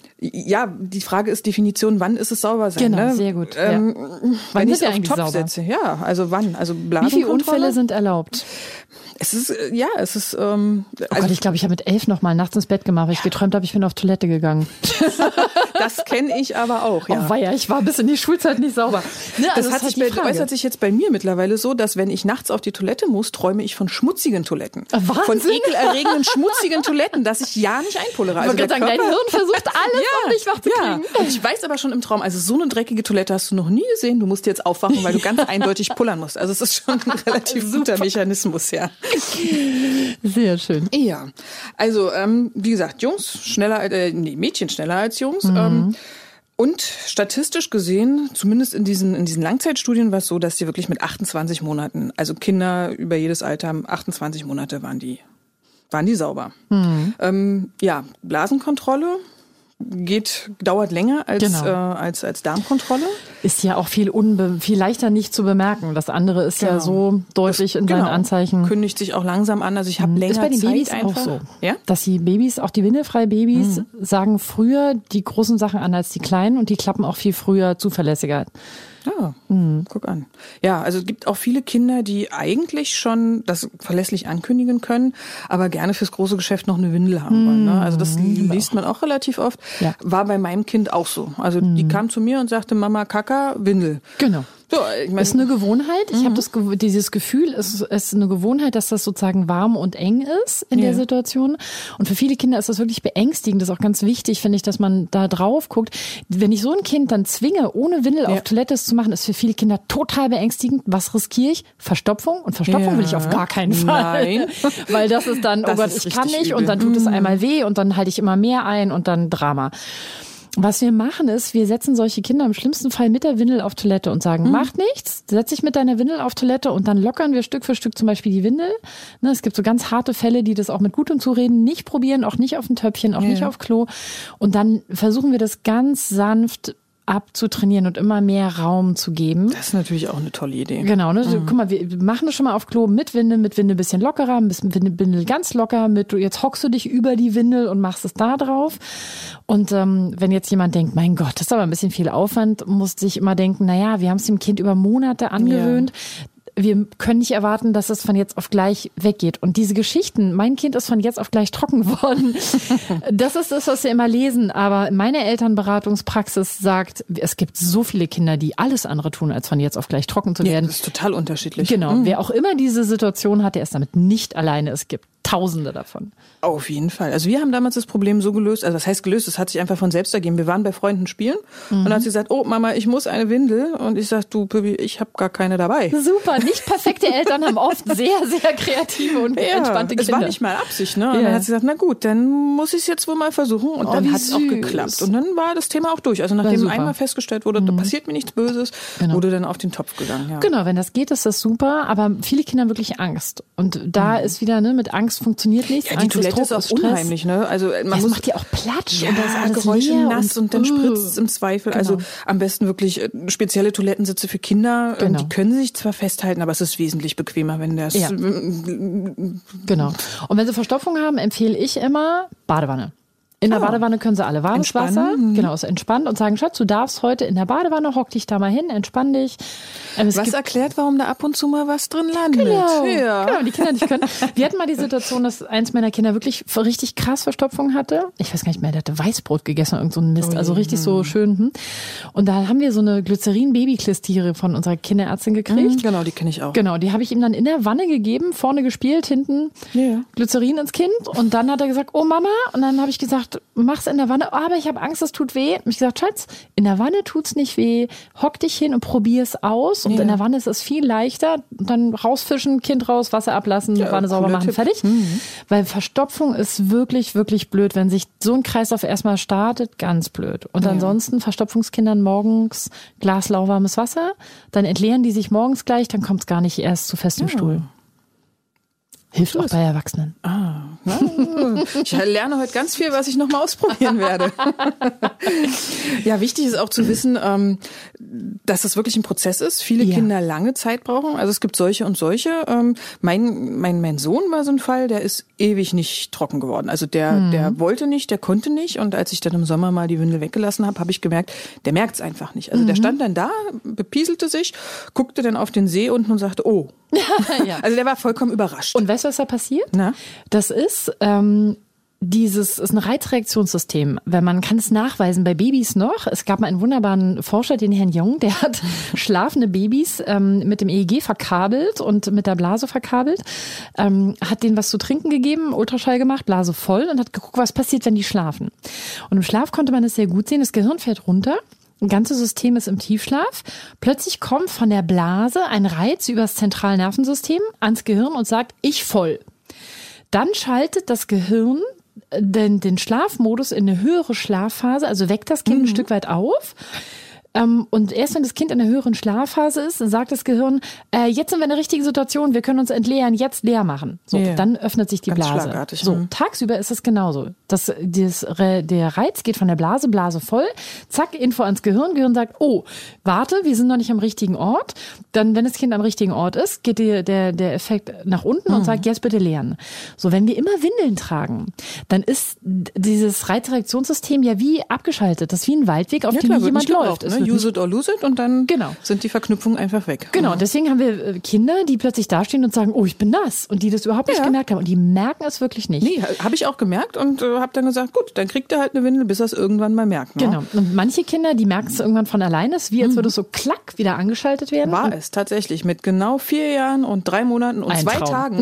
Ja, die Frage ist Definition, wann ist es sauber sein? Genau, ne? sehr gut. Ähm, ja. Wann ist es eigentlich sauber? Setze. Ja, also wann? Also Wie viele Unfälle sind erlaubt? Es ist, ja, es ist... Ähm, oh also Gott, ich glaube, ich habe mit elf noch mal nachts ins Bett gemacht, weil ich geträumt habe, ich bin auf Toilette gegangen. Das kenne ich aber auch, ja. Oh weia, ich war bis in die Schulzeit nicht sauber. Ne, das also hat sich bei, äußert sich jetzt bei mir mittlerweile so, dass wenn ich nachts auf die Toilette muss, träume ich von schmutzigen Toiletten. Wahnsinn. Von ekelerregenden, schmutzigen Toiletten, dass ich ja nicht einpullere. Also der sagen, Körper, dein Hirn versucht alles, ja, um dich wach zu kriegen. Ja. Und ich weiß aber schon im Traum, also so eine dreckige Toilette hast du noch nie gesehen. Du musst jetzt aufwachen, weil du ganz eindeutig pullern musst. Also es ist schon ein relativ guter Mechanismus, ja. Sehr schön. Ja, also ähm, wie gesagt, Jungs schneller, äh, nee, Mädchen schneller als Jungs. Mhm. Ähm, und statistisch gesehen, zumindest in diesen in diesen Langzeitstudien, war es so, dass die wirklich mit achtundzwanzig Monaten, also Kinder über jedes Alter, achtundzwanzig Monate waren die waren die sauber. Mhm. Ähm, ja, Blasenkontrolle geht dauert länger als genau. äh, als als Darmkontrolle. Ist ja auch viel unbe viel leichter nicht zu bemerken. Das andere ist genau. ja so deutlich das, in seinen genau. Anzeichen. Kündigt sich auch langsam an. Also ich habe länger ist bei den Zeit Babys einfach. auch so, ja? dass die Babys, auch die windelfreien Babys, mhm. sagen früher die großen Sachen an als die kleinen und die klappen auch viel früher zuverlässiger. Ah, mhm. Guck an. Ja, also es gibt auch viele Kinder, die eigentlich schon das verlässlich ankündigen können, aber gerne fürs große Geschäft noch eine Windel haben wollen. Ne? Also das mhm. liest man auch relativ oft. Ja. War bei meinem Kind auch so. Also mhm. die kam zu mir und sagte, Mama, Kaka, Windel. Genau. So, ich mein, ist eine Gewohnheit. Ich mhm. habe das dieses Gefühl, es ist eine Gewohnheit, dass das sozusagen warm und eng ist in ja. der Situation. Und für viele Kinder ist das wirklich beängstigend. Das ist auch ganz wichtig, finde ich, dass man da drauf guckt. Wenn ich so ein Kind dann zwinge, ohne Windel ja. auf Toilette zu machen, ist für viele Kinder total beängstigend. Was riskiere ich? Verstopfung. Und Verstopfung ja. will ich auf gar keinen Fall. Nein. Weil das ist dann, das oh Gott, ich kann nicht. Übel. Und dann tut mhm. es einmal weh und dann halte ich immer mehr ein und dann Drama. Was wir machen ist, wir setzen solche Kinder im schlimmsten Fall mit der Windel auf Toilette und sagen, mhm. macht nichts, setz dich mit deiner Windel auf Toilette und dann lockern wir Stück für Stück zum Beispiel die Windel. Ne, es gibt so ganz harte Fälle, die das auch mit gutem Zureden nicht probieren, auch nicht auf dem Töpfchen, auch ja. nicht auf Klo. Und dann versuchen wir das ganz sanft abzutrainieren und immer mehr Raum zu geben. Das ist natürlich auch eine tolle Idee. Genau, ne? Mhm. Guck mal, wir machen das schon mal auf Klo mit Windel, mit Windel ein bisschen lockerer, mit Windel ganz locker, mit jetzt hockst du dich über die Windel und machst es da drauf. Und ähm, wenn jetzt jemand denkt, mein Gott, das ist aber ein bisschen viel Aufwand, muss sich immer denken, naja, wir haben es dem Kind über Monate angewöhnt. Ja. Wir können nicht erwarten, dass es von jetzt auf gleich weggeht. Und diese Geschichten, mein Kind ist von jetzt auf gleich trocken geworden, das ist das, was wir immer lesen. Aber meine Elternberatungspraxis sagt, es gibt so viele Kinder, die alles andere tun, als von jetzt auf gleich trocken zu werden. Ja, das ist total unterschiedlich. Genau. Mhm. Wer auch immer diese Situation hat, der ist damit nicht alleine. Es gibt Tausende davon. Auf jeden Fall. Also wir haben damals das Problem so gelöst, also das heißt gelöst, es hat sich einfach von selbst ergeben. Wir waren bei Freunden spielen mhm. und dann hat sie gesagt, oh Mama, ich muss eine Windel. Und ich sag, du Püppi, ich habe gar keine dabei. Super, nicht perfekte Eltern haben oft sehr, sehr kreative und ja, entspannte Kinder. Es war nicht mal Absicht, ne? Und ja. dann hat sie gesagt, na gut, dann muss ich es jetzt wohl mal versuchen. Und oh, dann hat es auch geklappt. Und dann war das Thema auch durch. Also nachdem einmal festgestellt wurde, mhm. da passiert mir nichts Böses, genau. wurde dann auf den Topf gegangen. Ja. Genau, wenn das geht, ist das super. Aber viele Kinder haben wirklich Angst. Und da mhm. ist wieder, ne, mit Angst funktioniert nichts. Ja, die Angst Toilette ist, ist auch Stress. Unheimlich, ne? Also man ja, muss, es macht ja auch Platsch ja, und da ist alles Geräusche leer nass und, und dann uh. spritzt es im Zweifel. Genau. Also am besten wirklich spezielle Toilettensitze für Kinder. Genau. Die können sich zwar festhalten, aber es ist wesentlich bequemer, wenn das... Ja. Genau. Und wenn sie Verstopfung haben, empfehle ich immer Badewanne. In der oh. Badewanne können sie alle warmes Wasser, mhm. genau, ist entspannt und sagen, Schatz, du darfst heute in der Badewanne, hock dich da mal hin, entspann dich. Ähm, was erklärt, warum da ab und zu mal was drin landet. Genau, ja. genau, die Kinder nicht können. Wir hatten mal die Situation, dass eins meiner Kinder wirklich richtig krass Verstopfung hatte. Ich weiß gar nicht mehr, der hatte Weißbrot gegessen, irgend so ein Mist, also richtig so schön. Hm. Und da haben wir so eine Glycerin-Babyklistiere von unserer Kinderärztin gekriegt. Mhm, genau, die kenne ich auch. Genau, die habe ich ihm dann in der Wanne gegeben, vorne gespielt, hinten ja. Glycerin ins Kind. Und dann hat er gesagt, oh Mama, und dann habe ich gesagt, mach's in der Wanne, oh, aber ich habe Angst, es tut weh. Und ich gesagt, Schatz, in der Wanne tut's nicht weh. Hock dich hin und probier's aus. Und ja. in der Wanne ist es viel leichter. Und dann rausfischen, Kind raus, Wasser ablassen, ja, Wanne sauber machen, Tipp. Fertig. Mhm. Weil Verstopfung ist wirklich, wirklich blöd. Wenn sich so ein Kreislauf erstmal startet, ganz blöd. Und ja. ansonsten Verstopfungskindern morgens Glas lauwarmes Wasser. Dann entleeren die sich morgens gleich, dann kommt's gar nicht erst zu festem ja. Stuhl. Hilft auch bei Erwachsenen. Ah, na, ich lerne heute ganz viel, was ich noch mal ausprobieren werde. Ja, wichtig ist auch zu wissen, dass das wirklich ein Prozess ist. Viele ja. Kinder lange Zeit brauchen. Also es gibt solche und solche. Mein, mein, mein Sohn war so ein Fall, der ist ewig nicht trocken geworden. Also der, mhm. der wollte nicht, der konnte nicht. Und als ich dann im Sommer mal die Windel weggelassen habe, habe ich gemerkt, der merkt es einfach nicht. Also mhm. der stand dann da, bepieselte sich, guckte dann auf den See unten und sagte, oh. ja. Also der war vollkommen überrascht. Und weißt du, was da passiert? Na? Das ist ähm, dieses ist ein Reizreaktionssystem. Wenn man kann es nachweisen bei Babys noch. Es gab mal einen wunderbaren Forscher, den Herrn Jung, der hat schlafende Babys ähm, mit dem E E G verkabelt und mit der Blase verkabelt, ähm, hat denen was zu trinken gegeben, Ultraschall gemacht, Blase voll und hat geguckt, was passiert, wenn die schlafen. Und im Schlaf konnte man das sehr gut sehen. Das Gehirn fährt runter. Ein ganzes System ist im Tiefschlaf. Plötzlich kommt von der Blase ein Reiz über das Zentralnervensystem ans Gehirn und sagt, ich voll. Dann schaltet das Gehirn den, den Schlafmodus in eine höhere Schlafphase, also weckt das Kind mhm. ein Stück weit auf. Und erst wenn das Kind in der höheren Schlafphase ist, dann sagt das Gehirn, äh, jetzt sind wir in der richtigen Situation, wir können uns entleeren, jetzt leer machen. So, yeah. Dann öffnet sich die Ganz Blase. Schlagartig. So, mhm. tagsüber ist es genauso. Das, das, der Reiz geht von der Blase, Blase voll, zack, Info ans Gehirn. Gehirn sagt, oh, warte, wir sind noch nicht am richtigen Ort. Dann, wenn das Kind am richtigen Ort ist, geht die, der, der Effekt nach unten mhm. und sagt, jetzt bitte leeren. So, wenn wir immer Windeln tragen, dann ist dieses Reizreaktionssystem ja wie abgeschaltet. Das ist wie ein Waldweg, auf ja, dem klar, jemand läuft. Ist eine use it or lose it und dann genau. sind die Verknüpfungen einfach weg. Genau, mhm. deswegen haben wir Kinder, die plötzlich dastehen und sagen, oh, ich bin nass. Und die das überhaupt nicht ja. gemerkt haben. Und die merken es wirklich nicht. Nee, habe ich auch gemerkt und äh, habe dann gesagt, gut, dann kriegt er halt eine Windel, bis er es irgendwann mal merkt. Ne? Genau. Und manche Kinder, die merken es irgendwann von alleine. Es ist wie, als würde es so klack wieder angeschaltet werden. War es tatsächlich. Mit genau vier Jahren und drei Monaten und Ein zwei Traum. Tagen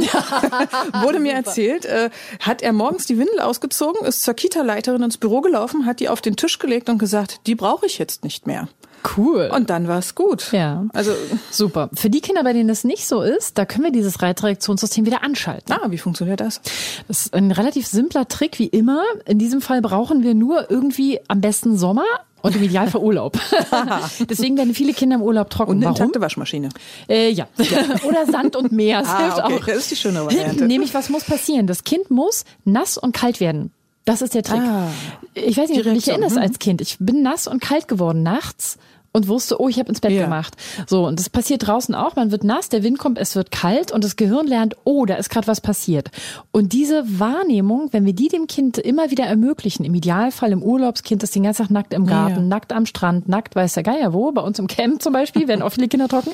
wurde mir erzählt, äh, hat er morgens die Windel ausgezogen, ist zur Kita-Leiterin ins Büro gelaufen, hat die auf den Tisch gelegt und gesagt, die brauche ich jetzt nicht mehr. Cool. Und dann war es gut. Ja. Also super. Für die Kinder, bei denen das nicht so ist, da können wir dieses Reizreaktionssystem wieder anschalten. Ah, wie funktioniert das? Das ist ein relativ simpler Trick, wie immer. In diesem Fall brauchen wir nur irgendwie am besten Sommer und im Idealfall Urlaub. Deswegen werden viele Kinder im Urlaub trocken. Und eine Warum? intakte Waschmaschine. Äh, ja. Oder Sand und Meer. Das Ah, hilft okay. auch. Das ist die schöne Variante. Nämlich, was muss passieren? Das Kind muss nass und kalt werden. Das ist der Trick. Ah, ich weiß nicht, ob du dich Reaktion, erinnerst hm. als Kind. Ich bin nass und kalt geworden nachts und wusste, oh, ich habe ins Bett Ja. gemacht. So, und das passiert draußen auch. Man wird nass, der Wind kommt, es wird kalt und das Gehirn lernt, oh, da ist gerade was passiert. Und diese Wahrnehmung, wenn wir die dem Kind immer wieder ermöglichen, im Idealfall im Urlaubskind, das den ganzen Tag nackt im Garten, Ja. nackt am Strand, nackt weiß der Geier wo, bei uns im Camp zum Beispiel, werden auch viele Kinder trocken.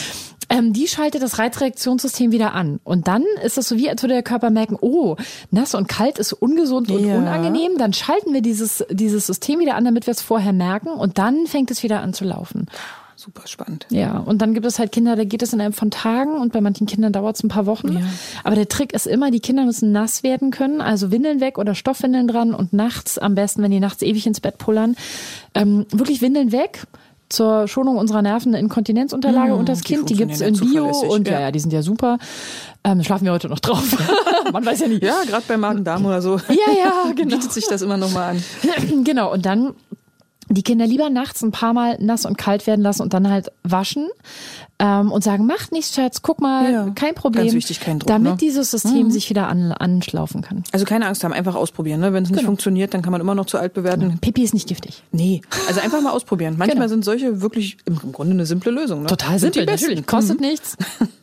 Ähm, die schaltet das Reizreaktionssystem wieder an. Und dann ist es so wie, als würde der Körper merken, oh, nass und kalt ist ungesund und Ja. unangenehm. Dann schalten wir dieses, dieses System wieder an, damit wir es vorher merken. Und dann fängt es wieder an zu laufen. Super spannend. Ja, und dann gibt es halt Kinder, da geht es innerhalb von Tagen und bei manchen Kindern dauert es ein paar Wochen. Ja. Aber der Trick ist immer, die Kinder müssen nass werden können, also Windeln weg oder Stoffwindeln dran und nachts, am besten, wenn die nachts ewig ins Bett pullern, ähm, wirklich Windeln weg. Zur Schonung unserer Nerven eine Inkontinenzunterlage Mmh, und das die Kind, die gibt's in funktionieren Bio zuverlässig, und ja, ja. ja, die sind ja super. Ähm, schlafen wir heute noch drauf. Man weiß ja nie. Ja, gerade bei Magen-Darm oder so. Ja, ja, genau. Bietet sich das immer noch mal an. Genau, und dann die Kinder lieber nachts ein paar Mal nass und kalt werden lassen und dann halt waschen ähm, und sagen, macht nichts, Schatz, guck mal, Ja, kein Problem. ganz wichtig, kein Druck, damit ne? dieses System Mhm. sich wieder an, anschlaufen kann. Also keine Angst haben, einfach ausprobieren. Ne? Wenn es nicht Genau. funktioniert, dann kann man immer noch zu alt bewerten. Pipi ist nicht giftig. Nee, also einfach mal ausprobieren. Manchmal Genau. sind solche wirklich im Grunde eine simple Lösung. Ne? Total Sind die simpel, besten. natürlich. Kostet Mhm. nichts.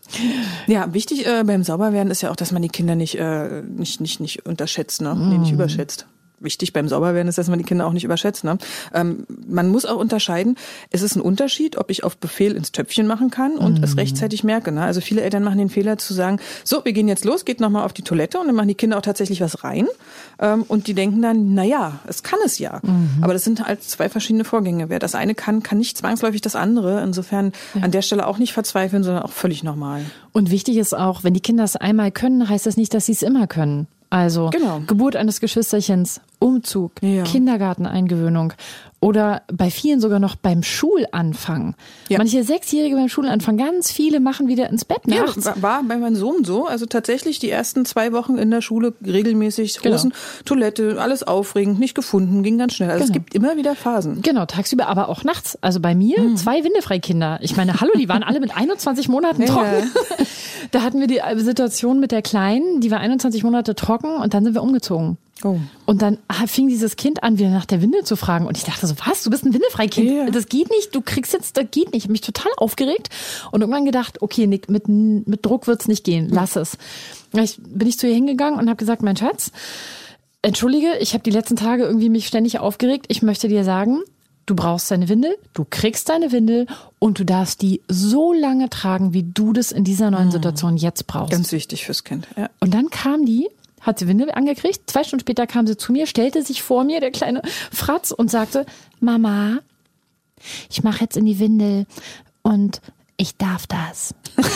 Ja, wichtig äh, beim Sauberwerden ist ja auch, dass man die Kinder nicht, äh, nicht, nicht, nicht unterschätzt, ne? Nee, nicht überschätzt. Wichtig beim Sauberwerden ist, dass man die Kinder auch nicht überschätzt. Ne? Ähm, man muss auch unterscheiden, es ist ein Unterschied, ob ich auf Befehl ins Töpfchen machen kann und es rechtzeitig merke. Ne? Also viele Eltern machen den Fehler zu sagen, so, wir gehen jetzt los, geht nochmal auf die Toilette und dann machen die Kinder auch tatsächlich was rein. Ähm, und die denken dann, na ja, es kann es ja. Mhm. Aber das sind halt zwei verschiedene Vorgänge. Wer das eine kann, kann nicht zwangsläufig das andere. Insofern ja. an der Stelle auch nicht verzweifeln, sondern auch völlig normal. Und wichtig ist auch, wenn die Kinder es einmal können, heißt das nicht, dass sie es immer können. Also genau. Geburt eines Geschwisterchens, Umzug, ja. Kindergarteneingewöhnung oder bei vielen sogar noch beim Schulanfang. Ja. Manche Sechsjährige beim Schulanfang, ganz viele machen wieder ins Bett nachts. Ja, war bei meinem Sohn so. Also tatsächlich die ersten zwei Wochen in der Schule regelmäßig Hosen, genau. Toilette, alles aufregend, nicht gefunden, ging ganz schnell. Also genau. es gibt immer wieder Phasen. Genau, tagsüber, aber auch nachts. Also bei mir hm. zwei Windefreikinder. Ich meine, hallo, die waren alle mit einundzwanzig Monaten trocken. Ja. Da hatten wir die Situation mit der Kleinen, die war einundzwanzig Monate trocken und dann sind wir umgezogen. Oh. Und dann fing dieses Kind an, wieder nach der Windel zu fragen. Und ich dachte so, was? Du bist ein Windelfreikind? Yeah. Das geht nicht. Du kriegst jetzt, das geht nicht. Ich habe mich total aufgeregt und irgendwann gedacht, okay, Nick, mit, mit Druck wird's nicht gehen. Lass es. Ich, bin ich zu ihr hingegangen und habe gesagt, mein Schatz, entschuldige, ich habe die letzten Tage irgendwie mich ständig aufgeregt. Ich möchte dir sagen, du brauchst deine Windel, du kriegst deine Windel und du darfst die so lange tragen, wie du das in dieser neuen Situation jetzt brauchst. Ganz wichtig fürs Kind, ja. Und dann kam die, hat sie Windel angekriegt. Zwei Stunden später kam sie zu mir, stellte sich vor mir, der kleine Fratz, und sagte, Mama, ich mache jetzt in die Windel und ich darf das.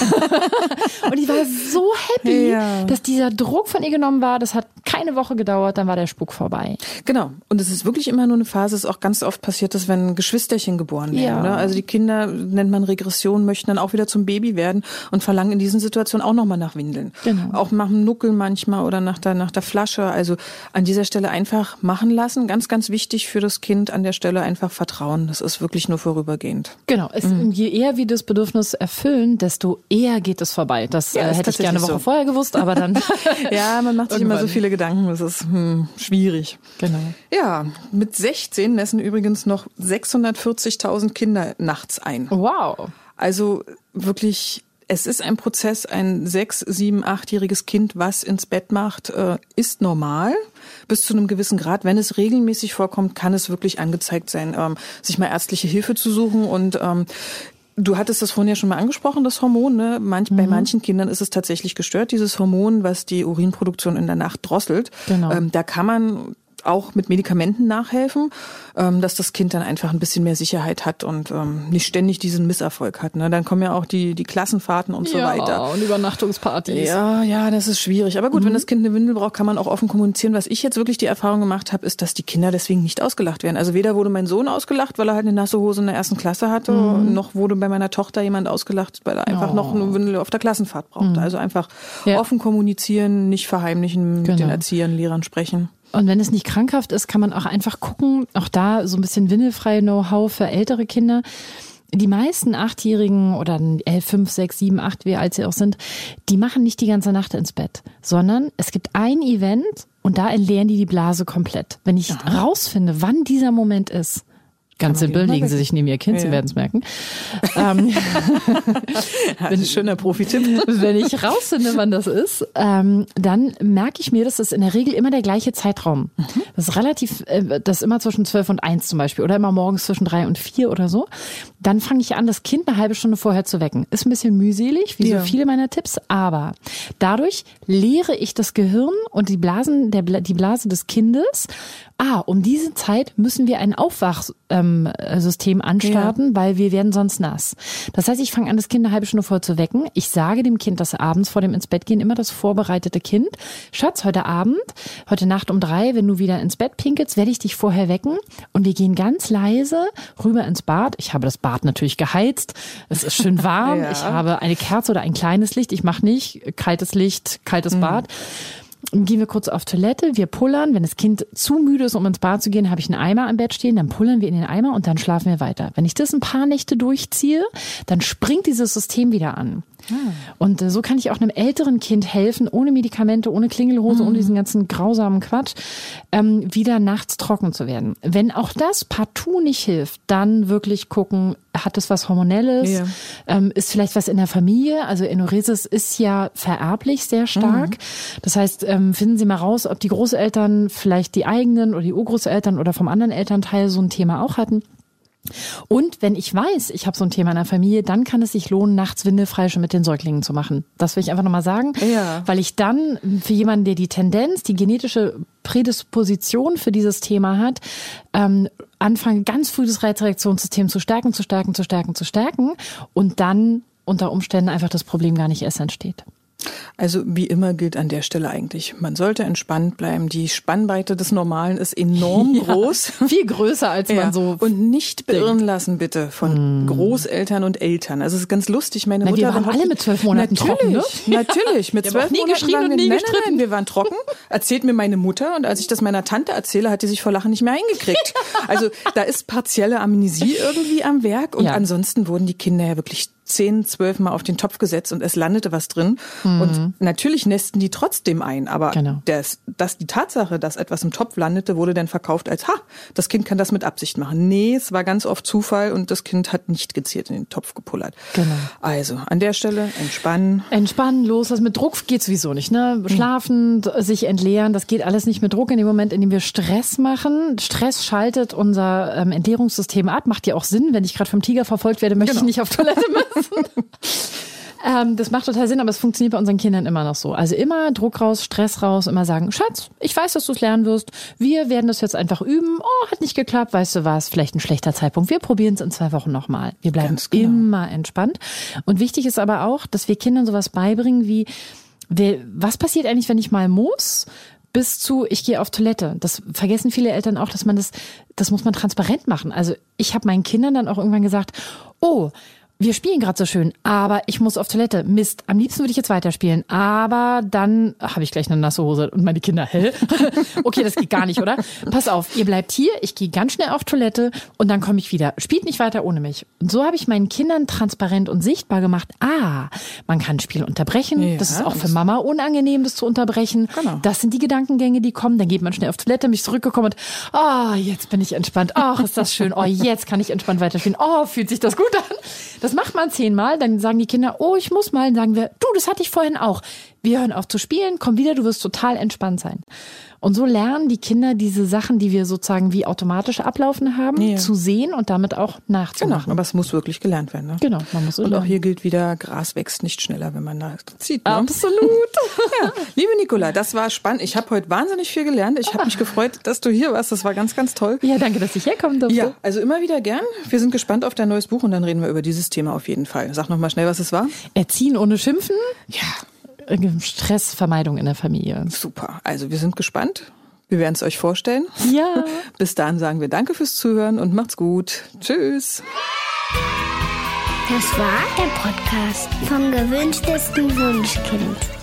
Und ich war so happy, ja. dass dieser Druck von ihr genommen war. Das hat keine Woche gedauert, dann war der Spuk vorbei. Genau. Und es ist wirklich immer nur eine Phase. Es ist auch ganz oft passiert, dass wenn Geschwisterchen geboren werden. Ja. Ne? Also die Kinder, nennt man Regression, möchten dann auch wieder zum Baby werden und verlangen in diesen Situationen auch nochmal nach Windeln. Genau. Auch nach dem Nuckel manchmal oder nach der, nach der Flasche. Also an dieser Stelle einfach machen lassen. Ganz, ganz wichtig für das Kind an der Stelle einfach vertrauen. Das ist wirklich nur vorübergehend. Genau. Es, mhm. Je eher wir das Bedürfnis erfüllen, desto eher geht es vorbei. Das ja, äh, hätte ich gerne eine Woche so. vorher gewusst, aber dann... ja, man macht sich immer so viele Gedanken, das ist hm, schwierig. Genau. Ja, mit sechzehn messen übrigens noch sechshundertvierzigtausend Kinder nachts ein. Wow. Also wirklich Es ist ein Prozess, ein sechs-, sieben-, achtjähriges Kind, was ins Bett macht, äh, ist normal. Bis zu einem gewissen Grad. Wenn es regelmäßig vorkommt, kann es wirklich angezeigt sein, ähm, sich mal ärztliche Hilfe zu suchen. Und ähm, du hattest das vorhin ja schon mal angesprochen, das Hormon. Ne? Manch, mhm. Bei manchen Kindern ist es tatsächlich gestört, dieses Hormon, was die Urinproduktion in der Nacht drosselt. Genau. Ähm, da kann man auch mit Medikamenten nachhelfen, ähm, dass das Kind dann einfach ein bisschen mehr Sicherheit hat und ähm, nicht ständig diesen Misserfolg hat. Ne? Dann kommen ja auch die die Klassenfahrten und so ja, weiter. Und Übernachtungspartys. Ja, ja, das ist schwierig. Aber gut, mhm. wenn das Kind eine Windel braucht, kann man auch offen kommunizieren. Was ich jetzt wirklich die Erfahrung gemacht habe, ist, dass die Kinder deswegen nicht ausgelacht werden. Also weder wurde mein Sohn ausgelacht, weil er halt eine nasse Hose in der ersten Klasse hatte, mhm. noch wurde bei meiner Tochter jemand ausgelacht, weil er einfach oh. noch eine Windel auf der Klassenfahrt braucht. Mhm. Also einfach ja. offen kommunizieren, nicht verheimlichen, mit genau. den Erziehern, Lehrern sprechen. Und wenn es nicht krankhaft ist, kann man auch einfach gucken, auch da so ein bisschen windelfreie Know-how für ältere Kinder. Die meisten Achtjährigen oder elf, fünf, sechs, sieben, acht, wie alt sie auch sind, die machen nicht die ganze Nacht ins Bett, sondern es gibt ein Event und da entleeren die die Blase komplett. Wenn ich Aha. rausfinde, wann dieser Moment ist, ganz simpel, legen Sie sich neben Ihr Kind, ja. Sie werden es merken. ähm, ein schöner Profi-Tipp. Wenn ich rausfinde, wann das ist, ähm, dann merke ich mir, dass das in der Regel immer der gleiche Zeitraum. Mhm. Das ist relativ, äh, das ist immer zwischen zwölf und eins zum Beispiel oder immer morgens zwischen drei und vier oder so. Dann fange ich an, das Kind eine halbe Stunde vorher zu wecken. Ist ein bisschen mühselig, wie ja. so viele meiner Tipps, aber dadurch leere ich das Gehirn und die Blasen, der, die Blase des Kindes. Ah, um diese Zeit müssen wir ein Aufwachsystem anstarten, ja. weil wir werden sonst nass. Das heißt, ich fange an, das Kind eine halbe Stunde vorher zu wecken. Ich sage dem Kind, dass abends vor dem ins Bett gehen immer das vorbereitete Kind: Schatz, heute Abend, heute Nacht um drei, wenn du wieder ins Bett pinkelst, werde ich dich vorher wecken und wir gehen ganz leise rüber ins Bad. Ich habe das Bad natürlich geheizt. Es ist schön warm. ja. Ich habe eine Kerze oder ein kleines Licht. Ich mache nicht kaltes Licht, kaltes mhm. Bad. Dann gehen wir kurz auf Toilette, wir pullern. Wenn das Kind zu müde ist, um ins Bad zu gehen, habe ich einen Eimer am Bett stehen, dann pullern wir in den Eimer und dann schlafen wir weiter. Wenn ich das ein paar Nächte durchziehe, dann springt dieses System wieder an. Ah. Und äh, so kann ich auch einem älteren Kind helfen, ohne Medikamente, ohne Klingelhose, mhm. ohne diesen ganzen grausamen Quatsch, ähm, wieder nachts trocken zu werden. Wenn auch das partout nicht hilft, dann wirklich gucken, hat es was Hormonelles? Ja. Ähm, ist vielleicht was in der Familie? Also Enuresis ist ja vererblich sehr stark. Mhm. Das heißt, ähm, finden Sie mal raus, ob die Großeltern vielleicht die eigenen oder die Urgroßeltern oder vom anderen Elternteil so ein Thema auch hatten. Und wenn ich weiß, ich habe so ein Thema in der Familie, dann kann es sich lohnen, nachts windelfrei schon mit den Säuglingen zu machen. Das will ich einfach nochmal sagen, ja. weil ich dann für jemanden, der die Tendenz, die genetische Prädisposition für dieses Thema hat, ähm, anfange, ganz früh das Reizreaktionssystem zu stärken, zu stärken, zu stärken, zu stärken und dann unter Umständen einfach das Problem gar nicht erst entsteht. Also wie immer gilt an der Stelle eigentlich, man sollte entspannt bleiben. Die Spannweite des Normalen ist enorm ja, groß. Viel größer, als ja. man so Und nicht beirren denkt. lassen, bitte, von mm. Großeltern und Eltern. Also es ist ganz lustig. Meine Na, Mutter wir waren alle mit zwölf Monaten natürlich, trocken, ne? Natürlich, mit zwölf Monaten geschrien waren wir, und nie nein, gestritten. nein, nein, wir waren trocken. Erzählt mir meine Mutter und als ich das meiner Tante erzähle, hat die sich vor Lachen nicht mehr eingekriegt. Also da ist partielle Amnesie irgendwie am Werk und ja. ansonsten wurden die Kinder ja wirklich zehn, zwölf Mal auf den Topf gesetzt und es landete was drin. Mhm. Und natürlich nästen die trotzdem ein, aber genau. das, das, die Tatsache, dass etwas im Topf landete, wurde dann verkauft als, ha, das Kind kann das mit Absicht machen. Nee, es war ganz oft Zufall und das Kind hat nicht gezielt in den Topf gepullert. Genau. Also an der Stelle entspannen. Entspannen, los, das mit Druck geht sowieso nicht, ne? Schlafen, mhm. sich entleeren, das geht alles nicht mit Druck in dem Moment, in dem wir Stress machen. Stress schaltet unser ähm, Entleerungssystem ab, macht ja auch Sinn. Wenn ich gerade vom Tiger verfolgt werde, möchte genau. ich nicht auf Toilette müssen. ähm, das macht total Sinn, aber es funktioniert bei unseren Kindern immer noch so. Also immer Druck raus, Stress raus, immer sagen, Schatz, ich weiß, dass du es lernen wirst. Wir werden das jetzt einfach üben. Oh, hat nicht geklappt, weißt du was, vielleicht ein schlechter Zeitpunkt. Wir probieren es in zwei Wochen nochmal. Wir bleiben genau. immer entspannt. Und wichtig ist aber auch, dass wir Kindern sowas beibringen wie, was passiert eigentlich, wenn ich mal muss? Bis zu, ich gehe auf Toilette. Das vergessen viele Eltern auch, dass man das, das muss man transparent machen. Also ich habe meinen Kindern dann auch irgendwann gesagt, oh, wir spielen gerade so schön, aber ich muss auf Toilette. Mist, am liebsten würde ich jetzt weiterspielen. Aber dann habe ich gleich eine nasse Hose und meine Kinder, hä? Okay, das geht gar nicht, oder? Pass auf, ihr bleibt hier, ich gehe ganz schnell auf Toilette und dann komme ich wieder. Spielt nicht weiter ohne mich. Und so habe ich meinen Kindern transparent und sichtbar gemacht, ah, man kann Spiel unterbrechen. Ja, das ist auch für Mama unangenehm, das zu unterbrechen. Genau. Das sind die Gedankengänge, die kommen. Dann geht man schnell auf Toilette, mich zurückgekommen und, ah, oh, jetzt bin ich entspannt. Ach, ist das schön. Oh, jetzt kann ich entspannt weiterspielen. Oh, fühlt sich das gut an. Das das macht man zehnmal, dann sagen die Kinder, oh, ich muss mal, dann sagen wir, du, das hatte ich vorhin auch. Wir hören auf zu spielen, komm wieder, du wirst total entspannt sein. Und so lernen die Kinder diese Sachen, die wir sozusagen wie automatisch ablaufen haben, ja. zu sehen und damit auch nachzumachen. Genau, aber es muss wirklich gelernt werden. Ne? Genau, man muss Und lernen. auch hier gilt wieder, Gras wächst nicht schneller, wenn man da zieht. Ne? Absolut. Ja. Liebe Nicola, das war spannend. Ich habe heute wahnsinnig viel gelernt. Ich habe mich gefreut, dass du hier warst. Das war ganz, ganz toll. Ja, danke, dass ich herkommen durfte. Ja, also immer wieder gern. Wir sind gespannt auf dein neues Buch und dann reden wir über dieses Thema auf jeden Fall. Sag noch mal schnell, was es war. Erziehen ohne Schimpfen. Ja. Stressvermeidung in der Familie. Super. Also wir sind gespannt. Wir werden es euch vorstellen. Ja. Bis dahin sagen wir danke fürs Zuhören und macht's gut. Tschüss. Das war der Podcast vom gewünschtesten Wunschkind.